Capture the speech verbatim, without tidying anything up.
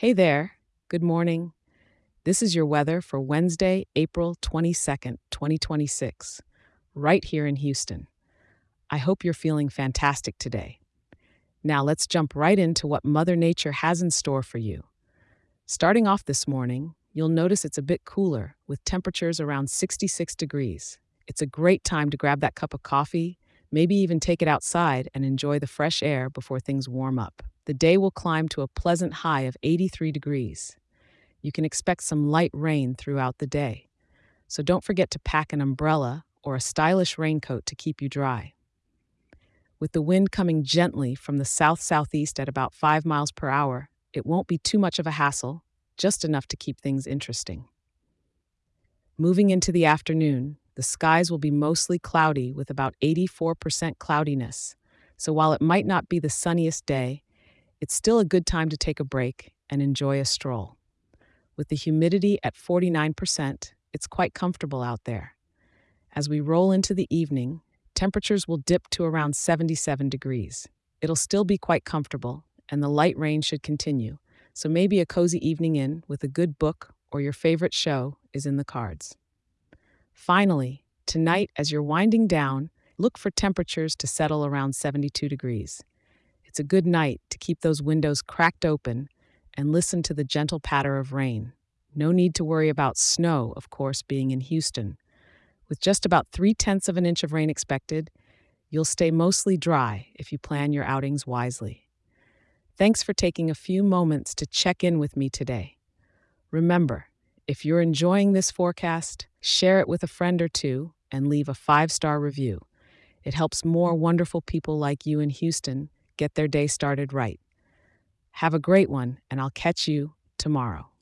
Hey there. Good morning. This is your weather for Wednesday, April twenty-second, twenty twenty-six, right here in Houston. I hope you're feeling fantastic today. Now let's jump right into what Mother Nature has in store for you. Starting off this morning, you'll notice it's a bit cooler with temperatures around sixty-six degrees. It's a great time to grab that cup of coffee, maybe even take it outside and enjoy the fresh air before things warm up. The day will climb to a pleasant high of eighty-three degrees. You can expect some light rain throughout the day, so don't forget to pack an umbrella or a stylish raincoat to keep you dry. With the wind coming gently from the south-southeast at about five miles per hour, it won't be too much of a hassle, just enough to keep things interesting. Moving into the afternoon, the skies will be mostly cloudy with about eighty-four percent cloudiness, so while it might not be the sunniest day, it's still a good time to take a break and enjoy a stroll. With the humidity at forty-nine percent, it's quite comfortable out there. As we roll into the evening, temperatures will dip to around seventy-seven degrees. It'll still be quite comfortable, and the light rain should continue, so maybe a cozy evening in with a good book or your favorite show is in the cards. Finally, tonight as you're winding down, look for temperatures to settle around seventy-two degrees. It's a good night to keep those windows cracked open and listen to the gentle patter of rain. No need to worry about snow, of course, being in Houston. With just about three-tenths of an inch of rain expected, you'll stay mostly dry if you plan your outings wisely. Thanks for taking a few moments to check in with me today. Remember, if you're enjoying this forecast, share it with a friend or two and leave a five-star review. It helps more wonderful people like you in Houston get their day started right. Have a great one, and I'll catch you tomorrow.